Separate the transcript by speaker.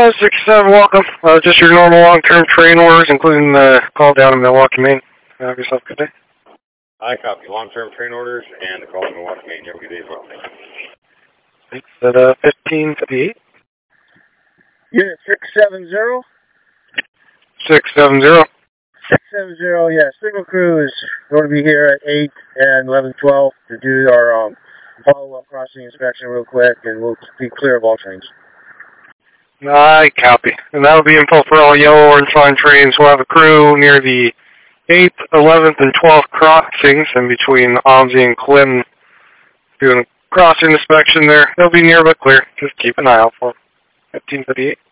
Speaker 1: 67, welcome. Just your normal long-term train orders, including the call down in Milwaukee, Maine. Have yourself a good day.
Speaker 2: I copy. Long-term train orders and the call in Milwaukee, Maine. You have a good day as well.
Speaker 1: Thanks. At 1558.
Speaker 3: Unit 670.
Speaker 1: 670.
Speaker 3: 670, yeah. Signal crew is going to be here at 8 and 11:12 to do our follow-up crossing inspection real quick, and we'll be clear of all trains.
Speaker 1: I copy. And that'll be info for all yellow orange line trains. We'll have a crew near the 8th, 11th, and 12th crossings in between Almsey and Clinton doing a crossing inspection there. They'll be near but clear. Just keep an eye out for them. 1558.